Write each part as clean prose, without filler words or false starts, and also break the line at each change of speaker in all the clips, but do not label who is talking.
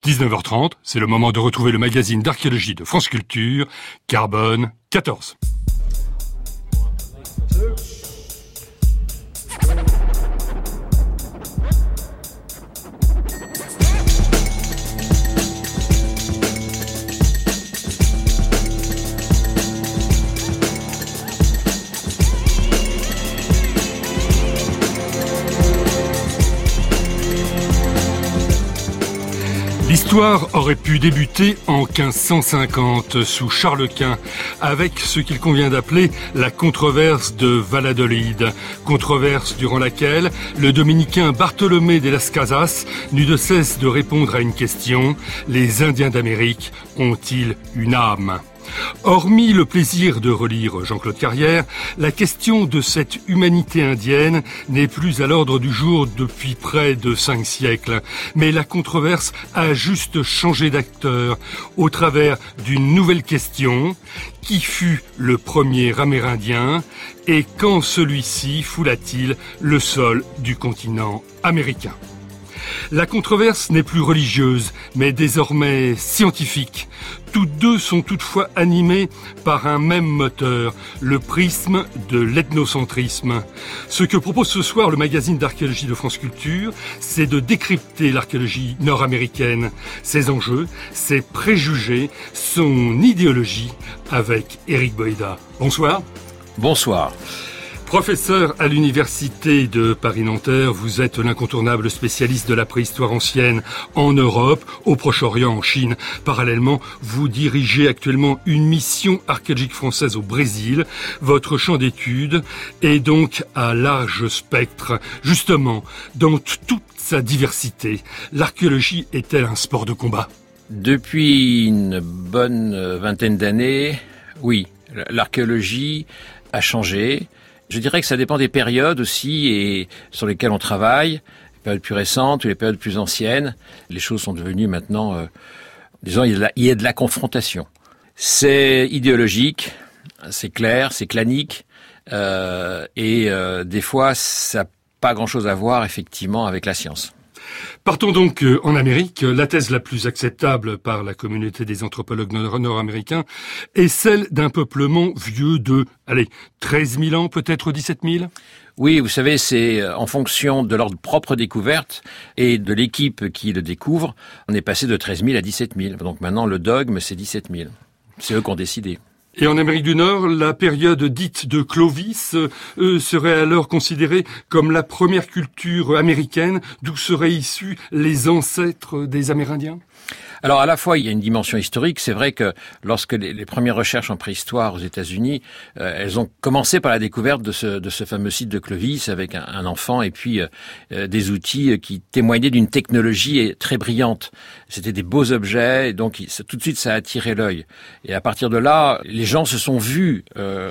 19h30, c'est le moment de retrouver le magazine d'archéologie de France Culture, Carbone 14. L'histoire aurait pu débuter en 1550 sous Charles Quint avec ce qu'il convient d'appeler la controverse de Valladolid. Controverse durant laquelle le dominicain Bartolomé de las Casas n'eut de cesse de répondre à une question: les Indiens d'Amérique ont-ils une âme ? Hormis le plaisir de relire Jean-Claude Carrière, la question de cette humanité indienne n'est plus à l'ordre du jour depuis près de 5 siècles. Mais la controverse a juste changé d'acteur au travers d'une nouvelle question: qui fut le premier Amérindien et quand celui-ci foula-t-il le sol du continent américain ? La controverse n'est plus religieuse, mais désormais scientifique. Toutes deux sont toutefois animées par un même moteur, le prisme de l'ethnocentrisme. Ce que propose ce soir le magazine d'archéologie de France Culture, c'est de décrypter l'archéologie nord-américaine, ses enjeux, ses préjugés, son idéologie, avec Éric Boïda. Bonsoir.
Bonsoir.
Professeur à l'université de Paris-Nanterre, vous êtes l'incontournable spécialiste de la préhistoire ancienne en Europe, au Proche-Orient, en Chine. Parallèlement, vous dirigez actuellement une mission archéologique française au Brésil. Votre champ d'études est donc à large spectre. Justement, dans toute sa diversité, l'archéologie est-elle un sport de combat ?
Depuis une bonne vingtaine d'années, oui, l'archéologie a changé. Je dirais que ça dépend des périodes aussi et sur lesquelles on travaille, les périodes plus récentes ou les périodes plus anciennes. Les choses sont devenues maintenant, disons, il y a de la confrontation. C'est idéologique, c'est clair, c'est clanique, et des fois, ça n'a pas grand-chose à voir effectivement avec la science.
Partons donc en Amérique. La thèse la plus acceptable par la communauté des anthropologues nord-américains est celle d'un peuplement vieux de, 13 000 ans, peut-être 17 000 ?
Oui, vous savez, c'est en fonction de leur propre découverte et de l'équipe qui le découvre, on est passé de 13 000 à 17 000. Donc maintenant, le dogme, c'est 17 000. C'est eux qui ont décidé.
Et en Amérique du Nord, la période dite de Clovis serait alors considérée comme la première culture américaine, d'où seraient issus les ancêtres des Amérindiens ?
Alors à la fois, il y a une dimension historique. C'est vrai que lorsque les premières recherches en préhistoire aux États-Unis, elles ont commencé par la découverte de ce fameux site de Clovis avec un enfant et puis des outils qui témoignaient d'une technologie très brillante. C'était des beaux objets, et donc tout de suite ça a attiré l'œil. Et à partir de là, les gens se sont vus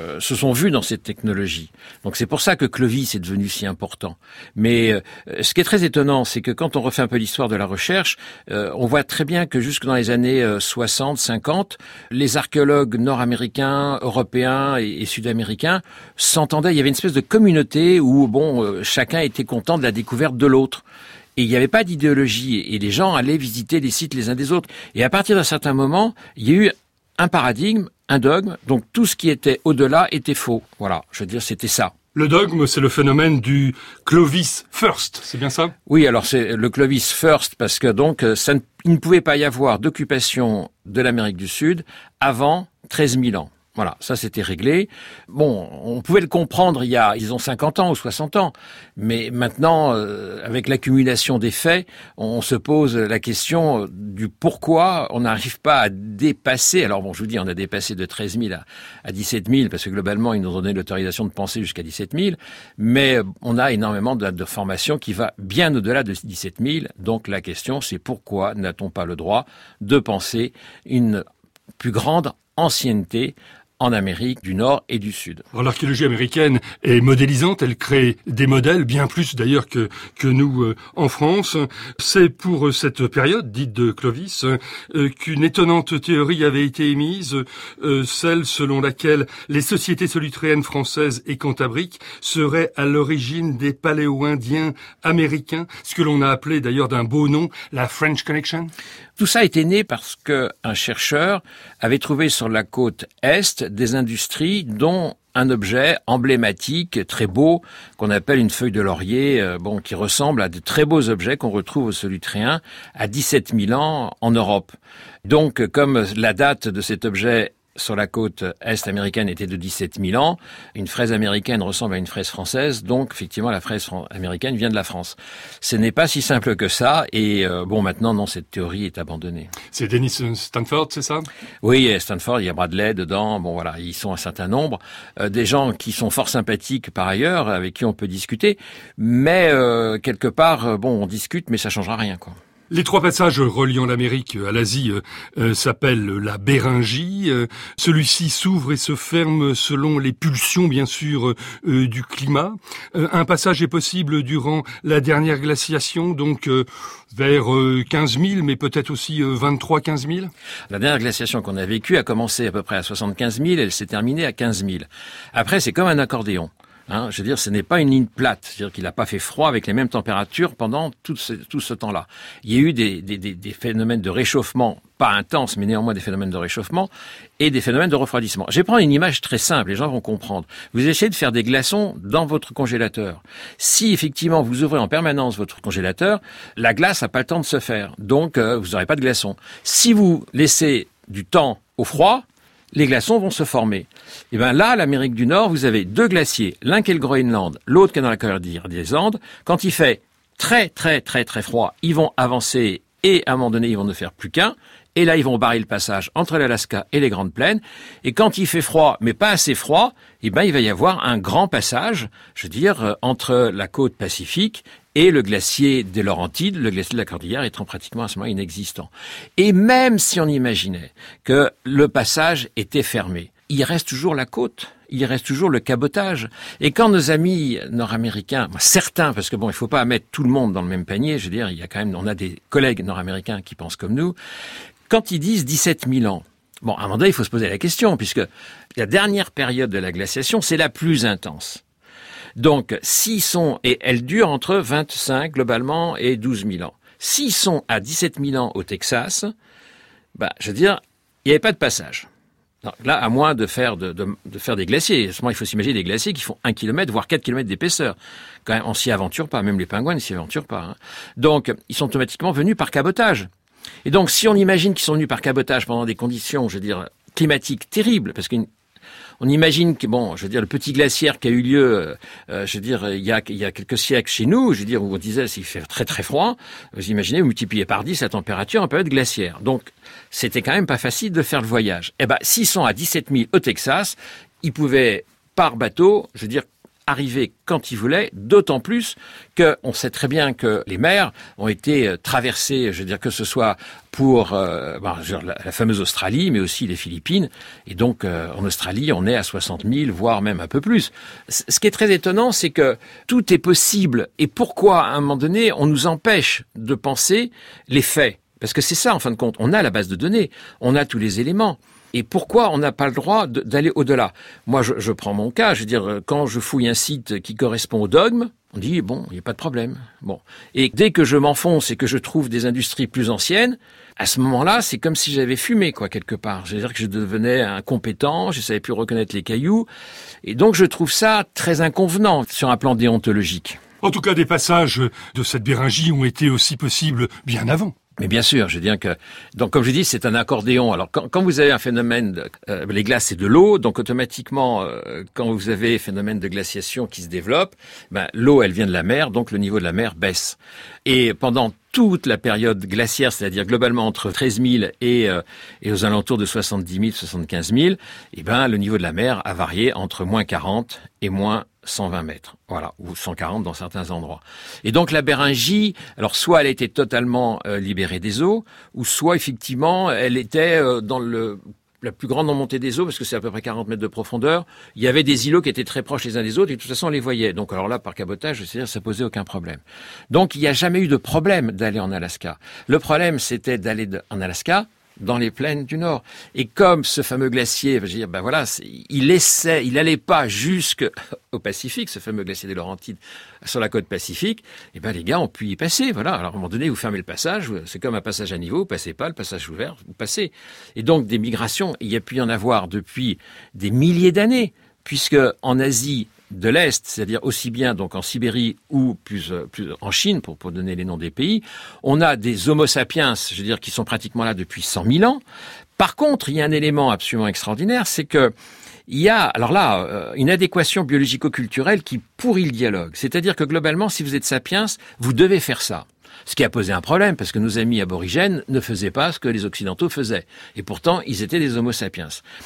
dans cette technologie. Donc c'est pour ça que Clovis est devenu si important. Mais ce qui est très étonnant, c'est que quand on refait un peu l'histoire de la recherche, on voit très bien que jusque dans les années 60, 50, les archéologues nord-américains, européens et sud-américains s'entendaient. Il y avait une espèce de communauté où, chacun était content de la découverte de l'autre. Et il n'y avait pas d'idéologie. Et les gens allaient visiter les sites les uns des autres. Et à partir d'un certain moment, il y a eu un paradigme, un dogme. Donc tout ce qui était au-delà était faux. Voilà, je veux dire, c'était ça.
Le dogme, c'est le phénomène du Clovis first, c'est bien ça ?
Oui, alors c'est le Clovis first parce que donc il ne pouvait pas y avoir d'occupation de l'Amérique du Sud avant 13 000 ans. Voilà, ça c'était réglé. Bon, on pouvait le comprendre il y a, disons, 50 ans ou 60 ans. Mais maintenant, avec l'accumulation des faits, on se pose la question du pourquoi on n'arrive pas à dépasser. Alors bon, je vous dis, on a dépassé de 13 000 à 17 000, parce que globalement, ils nous ont donné l'autorisation de penser jusqu'à 17 000. Mais on a énormément de formations qui va bien au-delà de 17 000. Donc la question, c'est pourquoi n'a-t-on pas le droit de penser une plus grande ancienneté en Amérique du Nord et du Sud.
Alors, l'archéologie américaine est modélisante, elle crée des modèles, bien plus d'ailleurs que nous en France. C'est pour cette période, dite de Clovis, qu'une étonnante théorie avait été émise, celle selon laquelle les sociétés solutréennes françaises et cantabriques seraient à l'origine des paléo-indiens américains, ce que l'on a appelé d'ailleurs d'un beau nom, la French Connection.
Tout ça était né parce qu'un chercheur avait trouvé sur la côte Est des industries dont un objet emblématique, très beau, qu'on appelle une feuille de laurier, qui ressemble à de très beaux objets qu'on retrouve au Solutréen à 17 000 ans en Europe. Donc, comme la date de cet objet sur la côte est américaine était de 17 000 ans. Une fraise américaine ressemble à une fraise française, donc effectivement la fraise américaine vient de la France. Ce n'est pas si simple que ça, et maintenant, non, cette théorie est abandonnée.
C'est Dennis Stanford, c'est ça?
Oui, Stanford, il y a Bradley dedans, ils sont un certain nombre. Des gens qui sont fort sympathiques par ailleurs, avec qui on peut discuter, mais quelque part, on discute, mais ça changera rien, quoi.
Les 3 passages reliant l'Amérique à l'Asie s'appellent la Béringie. Celui-ci s'ouvre et se ferme selon les pulsions, bien sûr, du climat. Un passage est possible durant la dernière glaciation, donc vers 15 000, mais peut-être aussi 23-15 000.
La dernière glaciation qu'on a vécue a commencé à peu près à 75 000, elle s'est terminée à 15 000. Après, c'est comme un accordéon. Je veux dire, ce n'est pas une ligne plate. C'est-à-dire qu'il n'a pas fait froid avec les mêmes températures pendant tout ce temps-là. Il y a eu des phénomènes de réchauffement, pas intenses, mais néanmoins des phénomènes de réchauffement et des phénomènes de refroidissement. Je vais prendre une image très simple, les gens vont comprendre. Vous essayez de faire des glaçons dans votre congélateur. Si effectivement vous ouvrez en permanence votre congélateur, la glace n'a pas le temps de se faire. Donc vous n'aurez pas de glaçons. Si vous laissez du temps au froid, les glaçons vont se former. Et là, l'Amérique du Nord, vous avez 2 glaciers, l'un qui est le Groenland, l'autre qui est dans la cordillère des Andes. Quand il fait très très très très froid, ils vont avancer et à un moment donné, ils vont ne faire plus qu'un. Et là, ils vont barrer le passage entre l'Alaska et les Grandes Plaines. Et quand il fait froid, mais pas assez froid, il va y avoir un grand passage, entre la côte Pacifique et le glacier des Laurentides, le glacier de la Cordillère étant pratiquement à ce moment inexistant. Et même si on imaginait que le passage était fermé, il reste toujours la côte. Il reste toujours le cabotage. Et quand nos amis nord-américains, certains, parce que il faut pas mettre tout le monde dans le même panier, on a des collègues nord-américains qui pensent comme nous, quand ils disent 17 000 ans, à un moment donné, il faut se poser la question, puisque la dernière période de la glaciation, c'est la plus intense. Donc, et elle dure entre 25 globalement et 12 000 ans. S'ils sont à 17 000 ans au Texas, il n'y avait pas de passage. Donc là, à moins de faire des glaciers. Il faut s'imaginer des glaciers qui font 1 km, voire 4 km d'épaisseur. Quand même, on s'y aventure pas. Même les pingouins ne s'y aventurent pas. Donc, ils sont automatiquement venus par cabotage. Et donc, si on imagine qu'ils sont venus par cabotage pendant des conditions, climatiques terribles, parce qu'on imagine que, le petit glaciaire qui a eu lieu, il y a quelques siècles chez nous, où on disait s'il fait très très froid, vous imaginez, vous multipliez par 10 la température en période glaciaire. Donc, c'était quand même pas facile de faire le voyage. S'ils sont à 17 000 au Texas, ils pouvaient, par bateau, arriver quand ils voulaient, d'autant plus qu'on sait très bien que les mers ont été traversées, que ce soit pour la fameuse Australie, mais aussi les Philippines. Et donc, en Australie, on est à 60 000, voire même un peu plus. Ce qui est très étonnant, c'est que tout est possible. Et pourquoi, à un moment donné, on nous empêche de penser les faits? Parce que c'est ça, en fin de compte. On a la base de données, on a tous les éléments. Et pourquoi on n'a pas le droit d'aller au-delà? Moi, je prends mon cas, quand je fouille un site qui correspond au dogme, on dit, il n'y a pas de problème. Et dès que je m'enfonce et que je trouve des industries plus anciennes, à ce moment-là, c'est comme si j'avais fumé, quelque part. Que je devenais incompétent, je savais plus reconnaître les cailloux. Et donc, je trouve ça très inconvenant sur un plan déontologique.
En tout cas, des passages de cette Béringie ont été aussi possibles bien avant.
Mais bien sûr, donc comme je dis, c'est un accordéon. Alors quand vous avez un phénomène, les glaces c'est de l'eau, donc automatiquement quand vous avez un phénomène de glaciation qui se développe, l'eau elle vient de la mer, donc le niveau de la mer baisse. Et pendant toute la période glaciaire, c'est-à-dire globalement entre 13 000 et aux alentours de 70 000, 75 000, le niveau de la mer a varié entre moins 40 et moins 120 mètres, ou 140 dans certains endroits. Et donc la Béringie, alors soit elle a été totalement libérée des eaux, ou soit effectivement elle était dans la plus grande montée des eaux, parce que c'est à peu près 40 mètres de profondeur. Il y avait des îlots qui étaient très proches les uns des autres, et de toute façon on les voyait. Donc alors là, par cabotage, ça posait aucun problème. Donc il n'y a jamais eu de problème d'aller en Alaska. Le problème, c'était d'aller en Alaska dans les plaines du Nord. Et comme ce fameux glacier, je veux dire, ben voilà, il allait pas jusqu'au Pacifique, ce fameux glacier des Laurentides, sur la côte Pacifique, et ben les gars ont pu y passer, voilà. Alors à un moment donné, vous fermez le passage, c'est comme un passage à niveau, vous passez pas, le passage ouvert, vous passez. Et donc des migrations, il y a pu y en avoir depuis des milliers d'années, puisque en Asie de l'Est, c'est-à-dire aussi bien donc en Sibérie ou plus en Chine, pour donner les noms des pays, on a des Homo sapiens, je veux dire, qui sont pratiquement là depuis 100 000 ans. Par contre, il y a un élément absolument extraordinaire, c'est que il y a, alors là, une adéquation biologico-culturelle qui pourrit le dialogue. C'est-à-dire que globalement, si vous êtes sapiens, vous devez faire ça. Ce qui a posé un problème, parce que nos amis aborigènes ne faisaient pas ce que les Occidentaux faisaient. Et pourtant, ils étaient des Homo sapiens.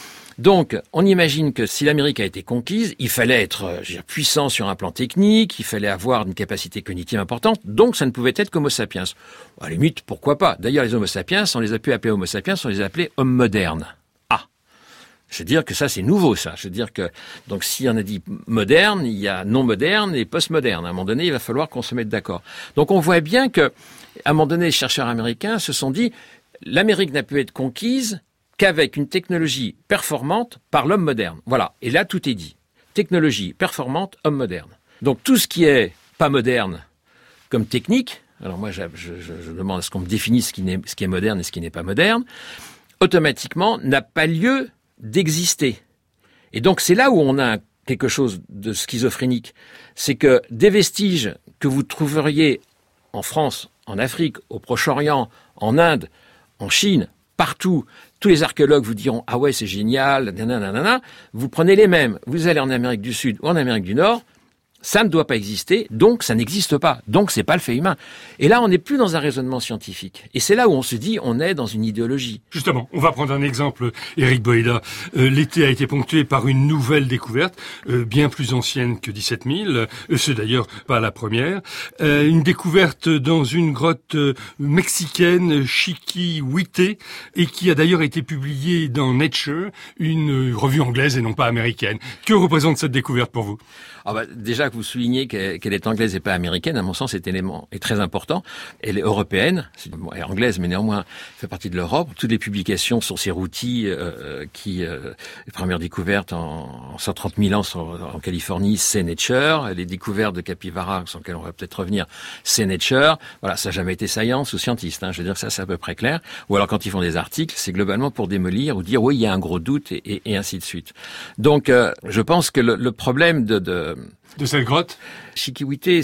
Donc, on imagine que si l'Amérique a été conquise, il fallait être puissant sur un plan technique, il fallait avoir une capacité cognitive importante, donc ça ne pouvait être qu'Homo sapiens. À la limite, pourquoi pas? D'ailleurs, les Homo sapiens, on les a pu appeler Homo sapiens, on les a appelés hommes modernes. Ah, je veux dire que ça, c'est nouveau, ça. Je veux dire que, donc, si on a dit moderne, il y a non moderne et post-moderne. À un moment donné, il va falloir qu'on se mette d'accord. Donc, on voit bien que, à un moment donné, les chercheurs américains se sont dit, l'Amérique n'a pu être conquise qu'avec une technologie performante par l'homme moderne. Voilà. Et là, tout est dit. Technologie performante, homme moderne. Donc, tout ce qui est pas moderne comme technique, alors moi, je demande à ce qu'on me définisse ce qui est moderne et ce qui n'est pas moderne, automatiquement, n'a pas lieu d'exister. Et donc, c'est là où on a quelque chose de schizophrénique. C'est que des vestiges que vous trouveriez en France, en Afrique, au Proche-Orient, en Inde, en Chine, partout, tous les archéologues vous diront « Ah ouais, c'est génial, nanana », vous prenez les mêmes, vous allez en Amérique du Sud ou en Amérique du Nord, ça ne doit pas exister, donc ça n'existe pas, donc c'est pas le fait humain. Et là, on n'est plus dans un raisonnement scientifique. Et c'est là où on se dit, on est dans une idéologie.
Justement, on va prendre un exemple, Éric Boéda. L'été a été ponctué par une nouvelle découverte, bien plus ancienne que 17 000. C'est d'ailleurs pas la première. Une découverte dans une grotte mexicaine, Chiquihuité, et qui a d'ailleurs été publiée dans Nature, une revue anglaise et non pas américaine. Que représente cette découverte pour vous?
Déjà que vous soulignez qu'elle est anglaise et pas américaine, à mon sens, cet élément est très important. Elle est européenne, elle est anglaise, mais néanmoins fait partie de l'Europe. Toutes les publications sur ces routis les premières découvertes en 130 000 ans en Californie, c'est Nature. Les découvertes de capybaras, sur lesquelles on va peut-être revenir, c'est Nature. Voilà, ça n'a jamais été Science ou Scientist. Je veux dire que ça, c'est à peu près clair. Ou alors quand ils font des articles, c'est globalement pour démolir ou dire oui, il y a un gros doute et ainsi de suite. Donc, je pense que le problème de
cette grotte?
Chiquihuité,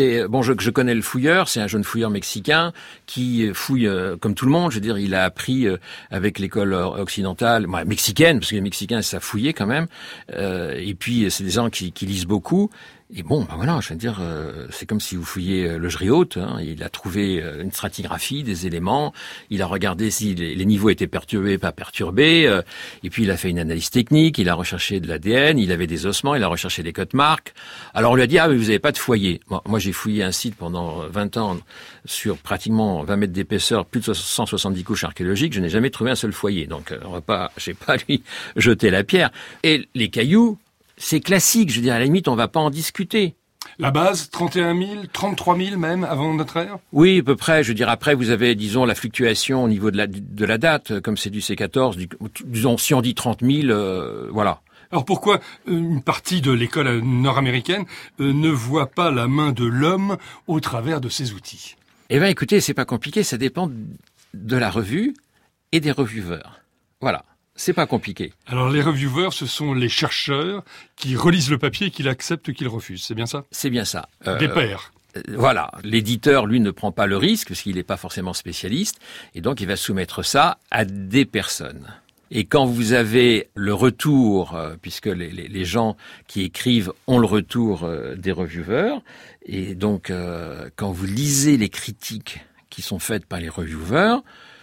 je connais le fouilleur, c'est un jeune fouilleur mexicain qui fouille comme tout le monde. Je veux dire, il a appris avec l'école occidentale, mexicaine, parce que les Mexicains savent fouiller quand même. Et puis c'est des gens qui lisent beaucoup. Et voilà, je veux dire, c'est comme si vous fouilliez le Jriot. Il a trouvé une stratigraphie, des éléments. Il a regardé si les niveaux étaient perturbés, pas perturbés. Et puis il a fait une analyse technique. Il a recherché de l'ADN. Il avait des ossements. Il a recherché des codes marques. Alors on lui a dit mais vous n'avez pas de foyer. Moi j'ai fouillé un site pendant 20 ans sur pratiquement 20 mètres d'épaisseur, plus de 170 couches archéologiques. Je n'ai jamais trouvé un seul foyer. Donc j'ai pas lui jeté la pierre. Et les cailloux, c'est classique, je veux dire, à la limite, on va pas en discuter.
La base, 31 000, 33 000 même, avant notre ère?
Oui, à peu près. Je veux dire, après, vous avez, disons, la fluctuation au niveau de la date, comme c'est du C14, disons, si on dit 30 000, voilà.
Alors pourquoi une partie de l'école nord-américaine ne voit pas la main de l'homme au travers de ses outils?
Eh bien, écoutez, c'est pas compliqué, ça dépend de la revue et des reviewers. Voilà. C'est pas compliqué.
Alors les reviewers, ce sont les chercheurs qui relisent le papier et qui l'acceptent, qui le refusent. C'est bien ça?
C'est bien ça.
Des pairs.
Voilà. L'éditeur, lui, ne prend pas le risque parce qu'il n'est pas forcément spécialiste. Et donc, il va soumettre ça à des personnes. Et quand vous avez le retour, puisque les gens qui écrivent ont le retour des reviewers, et donc quand vous lisez les critiques qui sont faites par les reviewers,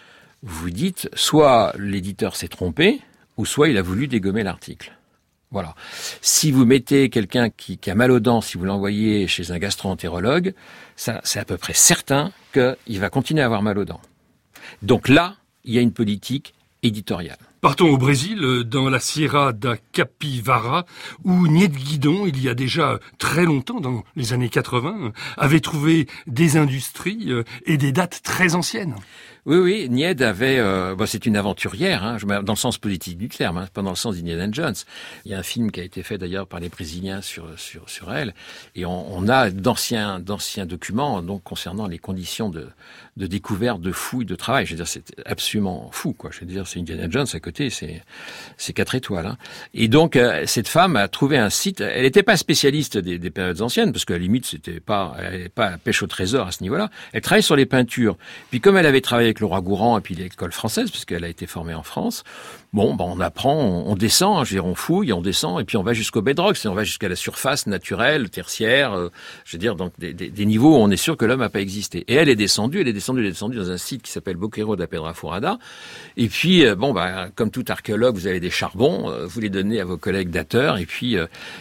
vous dites, soit l'éditeur s'est trompé, ou soit il a voulu dégommer l'article. Voilà. Si vous mettez quelqu'un qui a mal aux dents, si vous l'envoyez chez un gastro-entérologue, ça, c'est à peu près certain qu'il va continuer à avoir mal aux dents. Donc là, il y a une politique éditoriale.
Partons au Brésil, dans la Sierra da Capivara, où Niet Guidon, il y a déjà très longtemps, dans les années 80, avait trouvé des industries et des dates très anciennes.
Oui, Nied avait... c'est une aventurière, hein, dans le sens politique du terme, hein, pas dans le sens d'Indiana Jones. Il y a un film qui a été fait d'ailleurs par les Brésiliens sur elle, et on a d'anciens documents donc concernant les conditions de découverte, de fouille, de travail. Je veux dire, c'est absolument fou, quoi. Je veux dire, c'est Indiana Jones à côté, c'est 4 étoiles. Hein. Et donc, cette femme a trouvé un site. Elle n'était pas spécialiste des périodes anciennes, parce qu'à la limite, elle n'avait pas la pêche au trésor à ce niveau-là. Elle travaillait sur les peintures. Puis comme elle avait travaillé avec le roi Gourand et puis l'école française, puisqu'elle a été formée en France, on apprend, on descend, je veux dire, on fouille, on descend, et puis on va jusqu'au bedrock, on va jusqu'à la surface naturelle, tertiaire, je veux dire, donc des niveaux où on est sûr que l'homme n'a pas existé. Et elle est descendue dans un site qui s'appelle Boqueiro da Pedra Furada, et puis, comme tout archéologue, vous avez des charbons, vous les donnez à vos collègues dateurs, et puis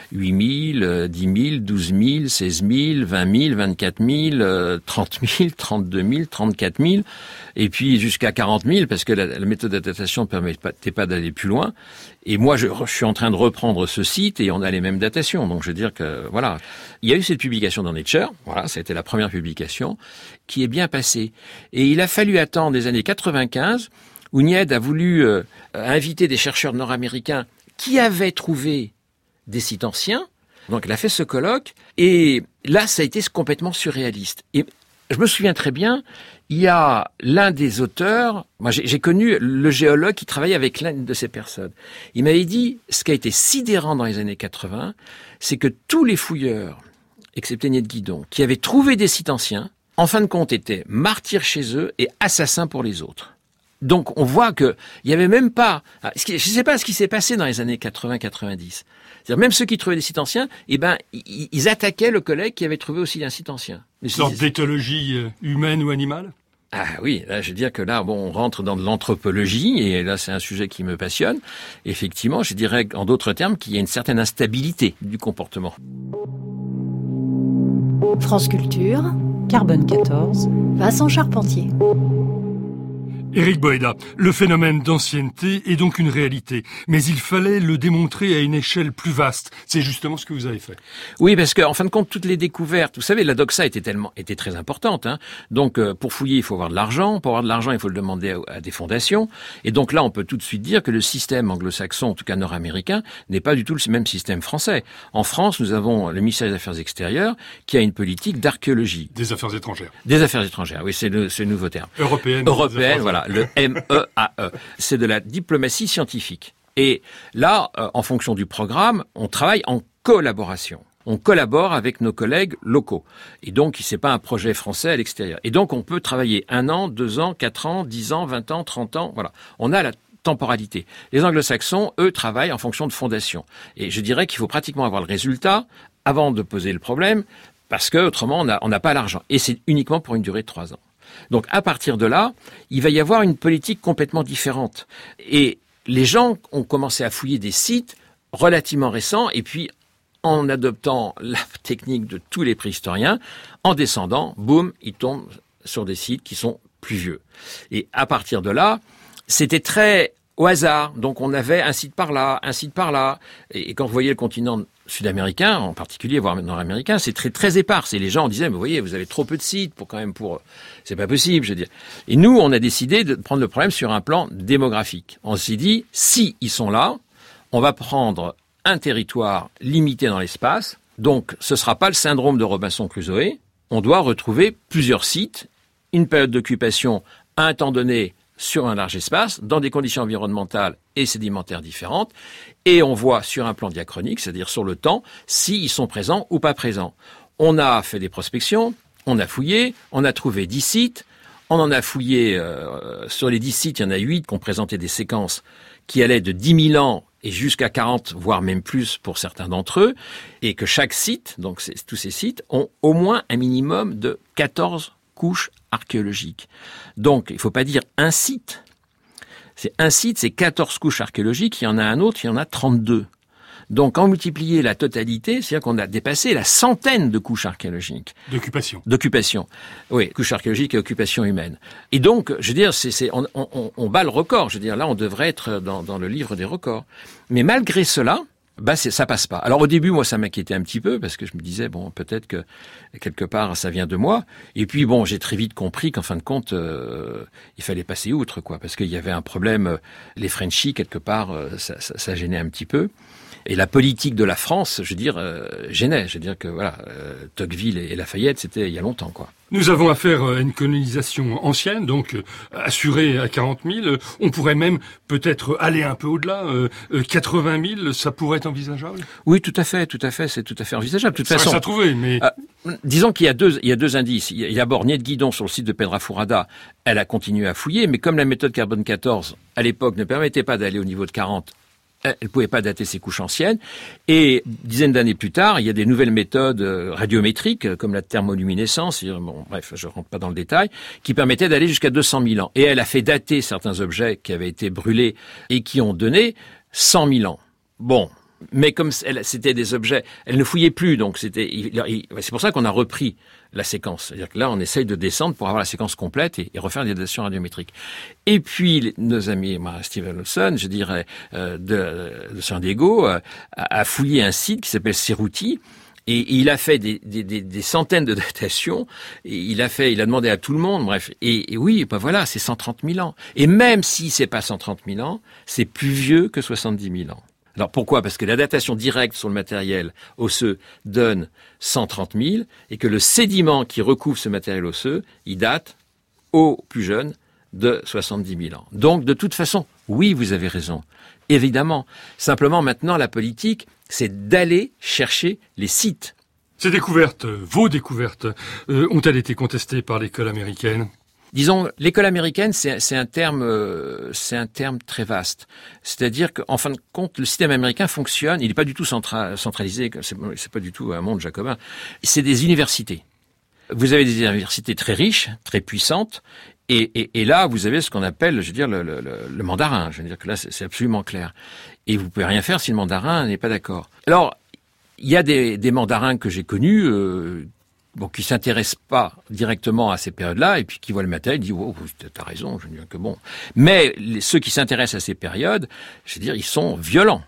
8 000, 10 000, 12 000, 16 000, 20 000, 24 000, 30 000, 32 000, 34 000, et puis jusqu'à 40 000, parce que la méthode de datation ne permettait pas d'aller plus loin. Et moi, je suis en train de reprendre ce site et on a les mêmes datations. Donc, je veux dire que, voilà. Il y a eu cette publication dans Nature. Voilà, ça a été la première publication qui est bien passée. Et il a fallu attendre les années 95 où Nied a voulu inviter des chercheurs nord-américains qui avaient trouvé des sites anciens. Donc, elle a fait ce colloque. Et là, ça a été complètement surréaliste. Et je me souviens très bien, il y a l'un des auteurs, moi j'ai connu le géologue qui travaillait avec l'une de ces personnes. Il m'avait dit, ce qui a été sidérant dans les années 80, c'est que tous les fouilleurs, excepté Nied Guidon, qui avaient trouvé des sites anciens, en fin de compte étaient martyrs chez eux et assassins pour les autres. Donc on voit que il y avait même pas, je ne sais pas ce qui s'est passé dans les années 80-90. C'est-à-dire même ceux qui trouvaient des sites anciens, ils attaquaient le collègue qui avait trouvé aussi un site ancien.
Une sorte d'éthologie humaine ou animale ?
Ah oui, là je veux dire que là on rentre dans de l'anthropologie et là c'est un sujet qui me passionne. Effectivement, je dirais en d'autres termes qu'il y a une certaine instabilité du comportement.
France Culture, Carbone 14, Vincent Charpentier.
Éric Boéda, le phénomène d'ancienneté est donc une réalité, mais il fallait le démontrer à une échelle plus vaste. C'est justement ce que vous avez fait.
Oui, parce que en fin de compte, toutes les découvertes, vous savez, la doxa était très importante. Hein. Donc, pour fouiller, il faut avoir de l'argent. Pour avoir de l'argent, il faut le demander à des fondations. Et donc là, on peut tout de suite dire que le système anglo-saxon, en tout cas nord-américain, n'est pas du tout le même système français. En France, nous avons le ministère des Affaires extérieures qui a une politique d'archéologie.
Des Affaires étrangères.
Des Affaires étrangères, oui, c'est le nouveau terme.
Européenne,
voilà. Le MEAE. C'est de la diplomatie scientifique. Et là, en fonction du programme, on travaille en collaboration. On collabore avec nos collègues locaux. Et donc, c'est pas un projet français à l'extérieur. Et donc, on peut travailler 1 an, 2 ans, 4 ans, 10 ans, 20 ans, 30 ans. Voilà. On a la temporalité. Les anglo-saxons, eux, travaillent en fonction de fondations. Et je dirais qu'il faut pratiquement avoir le résultat avant de poser le problème, parce que autrement, on n'a pas l'argent. Et c'est uniquement pour une durée de 3 ans. Donc, à partir de là, il va y avoir une politique complètement différente. Et les gens ont commencé à fouiller des sites relativement récents, et puis, en adoptant la technique de tous les préhistoriens, en descendant, boum, ils tombent sur des sites qui sont plus vieux. Et à partir de là, c'était très au hasard. Donc, on avait un site par là, un site par là. Et quand vous voyez le continent sud-américain, en particulier, voire nord-américain, c'est très, très épars. Et les gens disaient, mais vous voyez, vous avez trop peu de sites c'est pas possible, je veux dire. Et nous, on a décidé de prendre le problème sur un plan démographique. On s'est dit, si ils sont là, on va prendre un territoire limité dans l'espace. Donc, ce sera pas le syndrome de Robinson Crusoe. On doit retrouver plusieurs sites, une période d'occupation à un temps donné sur un large espace, dans des conditions environnementales et sédimentaires différentes, et on voit sur un plan diachronique, c'est-à-dire sur le temps, s'ils sont présents ou pas présents. On a fait des prospections, on a fouillé, on a trouvé 10 sites, on en a fouillé, sur les 10 sites, il y en a 8 qui ont présenté des séquences qui allaient de 10 000 ans et jusqu'à 40, voire même plus pour certains d'entre eux, et que chaque site, donc tous ces sites, ont au moins un minimum de 14 couches archéologiques. Donc, il ne faut pas dire un site. C'est un site, c'est 14 couches archéologiques, il y en a un autre, il y en a 32. Donc, en multiplier la totalité, c'est-à-dire qu'on a dépassé la centaine de couches archéologiques. D'occupation. Oui, couches archéologiques et occupation humaine. Et donc, je veux dire, on bat le record. Je veux dire, là, on devrait être dans le livre des records. Mais malgré cela, ça passe pas. Alors au début, moi, ça m'inquiétait un petit peu parce que je me disais bon, peut-être que quelque part ça vient de moi. Et puis bon, j'ai très vite compris qu'en fin de compte, il fallait passer outre, quoi, parce qu'il y avait un problème. Les Frenchies, quelque part, ça gênait un petit peu. Et la politique de la France, je veux dire, gênait. Je veux dire que voilà, Tocqueville et Lafayette, c'était il y a longtemps, quoi.
Nous avons affaire à une colonisation ancienne, donc assurée à 40 000. On pourrait même peut-être aller un peu au-delà. 80 000, ça pourrait être envisageable?
Oui, tout à fait, c'est tout à fait envisageable. De toute façon,
ça trouver, mais
disons qu'il y a deux indices. Il y a d'abord Niette Guidon sur le site de Pedraforada. Elle a continué à fouiller, mais comme la méthode carbone 14 à l'époque ne permettait pas d'aller au niveau de 40. Elle ne pouvait pas dater ces couches anciennes. Et dizaines d'années plus tard, il y a des nouvelles méthodes radiométriques, comme la thermoluminescence, bon, bref, je rentre pas dans le détail, qui permettaient d'aller jusqu'à 200 000 ans. Et elle a fait dater certains objets qui avaient été brûlés et qui ont donné 100 000 ans. Bon. Mais comme c'était des objets, elle ne fouillait plus, donc c'est pour ça qu'on a repris la séquence. C'est-à-dire que là, on essaye de descendre pour avoir la séquence complète et refaire des datations radiométriques. Et puis, nos amis, Steven Olson, je dirais, de San Diego, a fouillé un site qui s'appelle Cerruti. Et il a fait des centaines de datations. Et il a demandé à tout le monde, bref. Et oui, ben voilà, c'est 130 000 ans. Et même si c'est pas 130 000 ans, c'est plus vieux que 70 000 ans. Alors pourquoi ? Parce que la datation directe sur le matériel osseux donne 130 000 et que le sédiment qui recouvre ce matériel osseux, il date, au plus jeune, de 70 000 ans. Donc de toute façon, oui, vous avez raison. Évidemment. Simplement maintenant, la politique, c'est d'aller chercher les sites.
Ces découvertes, vos découvertes, ont-elles été contestées par l'école américaine ?
Disons, l'école américaine, c'est un terme très vaste. C'est-à-dire qu'en fin de compte, le système américain fonctionne. Il n'est pas du tout centralisé. C'est pas du tout un monde jacobin. C'est des universités. Vous avez des universités très riches, très puissantes. Et là, vous avez ce qu'on appelle, je veux dire, le mandarin. Je veux dire que là, c'est absolument clair. Et vous pouvez rien faire si le mandarin n'est pas d'accord. Alors, il y a des mandarins que j'ai connus, qui s'intéressent pas directement à ces périodes-là, et puis qui voient le matériel, ils disent, oh, t'as raison, je veux dire que bon. Mais ceux qui s'intéressent à ces périodes, je veux dire, ils sont violents.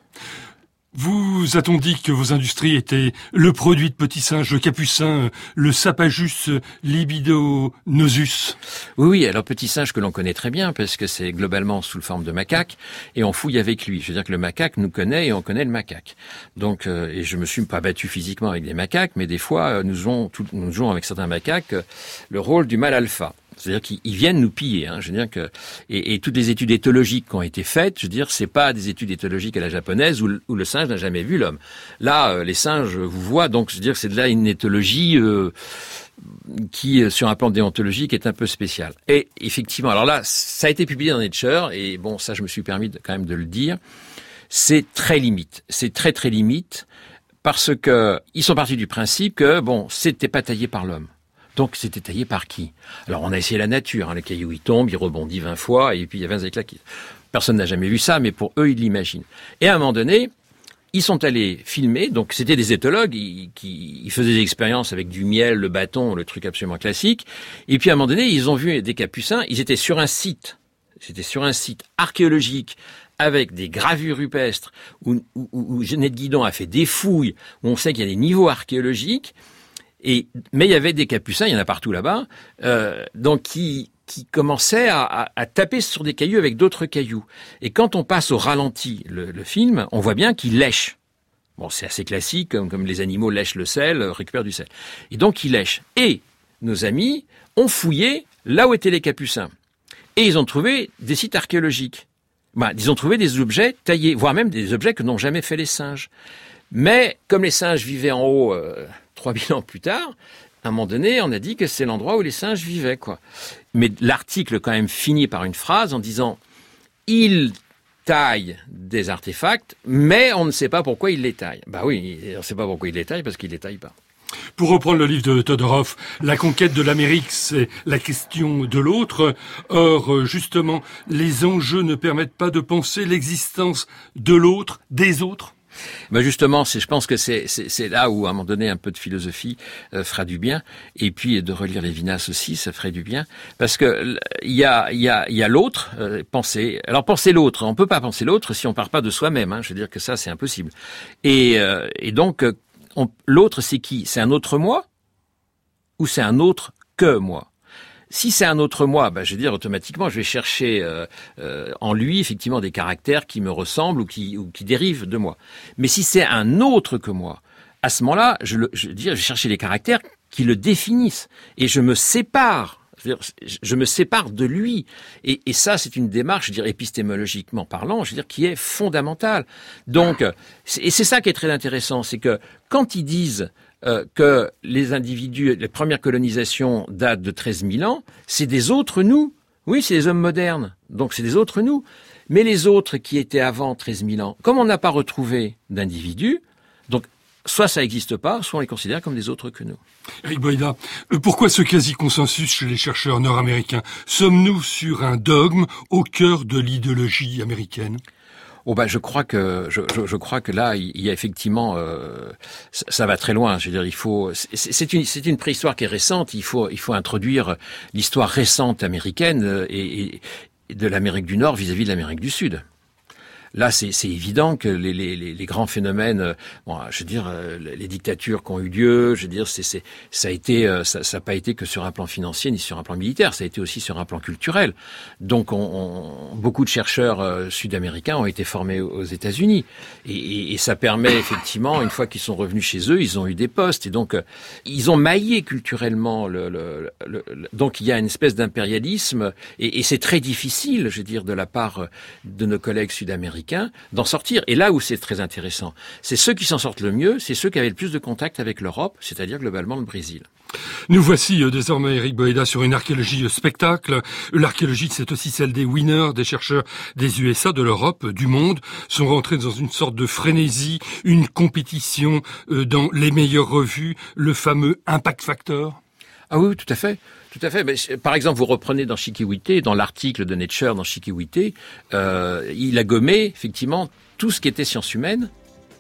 Vous a-t-on dit que vos industries étaient le produit de petits singes, le capucin, le Sapajus libidonosus?
Oui, alors petit singe que l'on connaît très bien, parce que c'est globalement sous forme de macaque, et on fouille avec lui. Je veux dire que le macaque nous connaît et on connaît le macaque. Donc, et je me suis pas battu physiquement avec des macaques, mais des fois, nous jouons avec certains macaques le rôle du mâle alpha. C'est-à-dire qu'ils viennent nous piller. Hein. Je veux dire que et toutes les études éthologiques qui ont été faites, je veux dire, c'est pas des études éthologiques à la japonaise où le singe n'a jamais vu l'homme. Là, les singes vous voient, donc je veux dire, c'est de là une éthologie qui, sur un plan déontologique, est un peu spéciale. Et effectivement, alors là, ça a été publié dans Nature, et bon, ça, je me suis permis quand même de le dire. C'est très limite. C'est très très limite parce que ils sont partis du principe que bon, c'était pas taillé par l'homme. Donc, c'était taillé par qui? Alors, on a essayé la nature. Hein. Le caillou, il tombe, il rebondit 20 fois, et puis il y a 20 éclats qui... Personne n'a jamais vu ça, mais pour eux, ils l'imaginent. Et à un moment donné, ils sont allés filmer. Donc, c'était des éthologues qui faisaient des expériences avec du miel, le bâton, le truc absolument classique. Et puis, à un moment donné, ils ont vu des capucins. Ils étaient sur un site. C'était sur un site archéologique avec des gravures rupestres où Niette Guidon a fait des fouilles, où on sait qu'il y a des niveaux archéologiques. Mais il y avait des capucins, il y en a partout là-bas, donc qui commençaient à taper sur des cailloux avec d'autres cailloux. Et quand on passe au ralenti le film, on voit bien qu'ils lèchent. Bon, c'est assez classique, comme les animaux lèchent le sel, récupèrent du sel. Et donc ils lèchent. Et nos amis ont fouillé là où étaient les capucins. Et ils ont trouvé des sites archéologiques. Ils ont trouvé des objets taillés, voire même des objets que n'ont jamais fait les singes. Mais comme les singes vivaient en haut 3000 ans plus tard, à un moment donné, on a dit que c'est l'endroit où les singes vivaient, quoi. Mais l'article quand même finit par une phrase en disant « Ils taillent des artefacts, mais on ne sait pas pourquoi ils les taillent. » Bah oui, on ne sait pas pourquoi ils les taillent parce qu'ils les taillent pas.
Pour reprendre le livre de Todorov, la conquête de l'Amérique, c'est la question de l'autre. Or, justement, les enjeux ne permettent pas de penser l'existence de l'autre, des autres.
Justement, je pense que c'est là où, à un moment donné, un peu de philosophie fera du bien. Et puis, de relire Lévinas aussi, ça ferait du bien. Parce que il y a l'autre, penser. Alors, penser l'autre, on peut pas penser l'autre si on part pas de soi-même. Je veux dire que ça, c'est impossible. Et donc, l'autre, c'est qui? C'est un autre moi? Ou c'est un autre que moi? Si c'est un autre moi, je veux dire, automatiquement, je vais chercher en lui, effectivement, des caractères qui me ressemblent ou qui dérivent de moi. Mais si c'est un autre que moi, à ce moment-là, je vais chercher les caractères qui le définissent. Et je me sépare. Je me sépare de lui. Et ça, c'est une démarche, je veux dire, épistémologiquement parlant, je veux dire, qui est fondamentale. Donc, et c'est ça qui est très intéressant, c'est que quand ils disent que les individus, les premières colonisations datent de 13 000 ans, c'est des autres nous. Oui, c'est des hommes modernes, donc c'est des autres nous. Mais les autres qui étaient avant 13 000 ans, comme on n'a pas retrouvé d'individus, donc soit ça n'existe pas, soit on les considère comme des autres que nous.
Eric Boyda, pourquoi ce quasi-consensus chez les chercheurs nord-américains? Sommes-nous sur un dogme au cœur de l'idéologie américaine?
Je crois que là il y a effectivement ça va très loin. Je veux dire, c'est une préhistoire qui est récente. Il faut introduire l'histoire récente américaine et de l'Amérique du Nord vis-à-vis de l'Amérique du Sud. Là, c'est évident que les grands phénomènes, je veux dire, les dictatures qui ont eu lieu, je veux dire, ça n'a pas été que sur un plan financier ni sur un plan militaire, ça a été aussi sur un plan culturel. Donc, beaucoup de chercheurs sud-américains ont été formés aux États-Unis, et ça permet effectivement, une fois qu'ils sont revenus chez eux, ils ont eu des postes, et donc ils ont maillé culturellement donc il y a une espèce d'impérialisme, et c'est très difficile, je veux dire, de la part de nos collègues sud-américains d'en sortir. Et là où c'est très intéressant, c'est ceux qui s'en sortent le mieux, c'est ceux qui avaient le plus de contact avec l'Europe, c'est-à-dire globalement le Brésil.
Nous voici désormais, Eric Boyda, sur une archéologie spectacle. L'archéologie, c'est aussi celle des winners, des chercheurs des USA, de l'Europe, du monde, sont rentrés dans une sorte de frénésie, une compétition dans les meilleures revues, le fameux impact factor.
Ah oui, tout à fait. Tout à fait. Mais, par exemple, vous reprenez dans Chiquihuité, dans l'article de Nature dans Chiquihuité, il a gommé effectivement tout ce qui était sciences humaines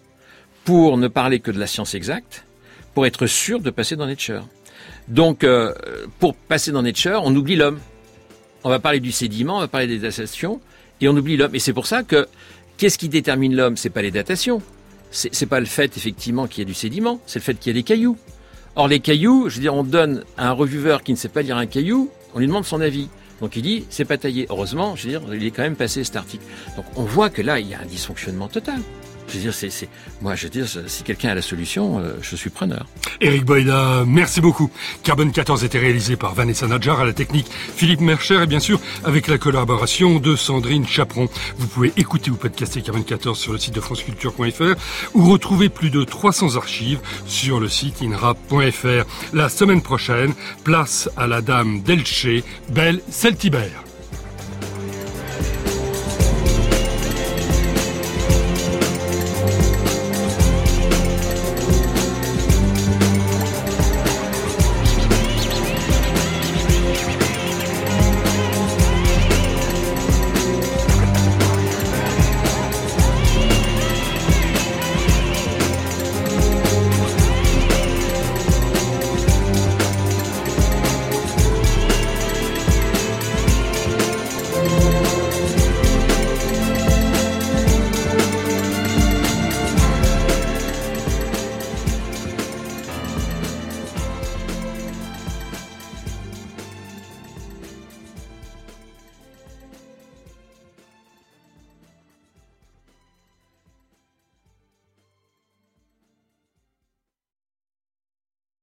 pour ne parler que de la science exacte, pour être sûr de passer dans Nature. Donc, pour passer dans Nature, on oublie l'homme. On va parler du sédiment, on va parler des datations, et on oublie l'homme. Et c'est pour ça que qu'est-ce qui détermine l'homme? C'est pas les datations, c'est pas le fait effectivement qu'il y ait du sédiment, c'est le fait qu'il y ait des cailloux. Or, les cailloux, je veux dire, on donne à un reviveur qui ne sait pas lire un caillou, on lui demande son avis. Donc il dit, c'est pas taillé. Heureusement, je veux dire, il est quand même passé cet article. Donc on voit que là, il y a un dysfonctionnement total. Je veux dire, moi, je veux dire, si quelqu'un a la solution, je suis preneur.
Eric Boyda, merci beaucoup. Carbone 14 était réalisé par Vanessa Nadjar, à la technique Philippe Mercher, et bien sûr, avec la collaboration de Sandrine Chaperon. Vous pouvez écouter ou podcaster Carbone 14 sur le site de franceculture.fr ou retrouver plus de 300 archives sur le site inrap.fr. La semaine prochaine, place à la dame d'Elché, Belle Celtibert.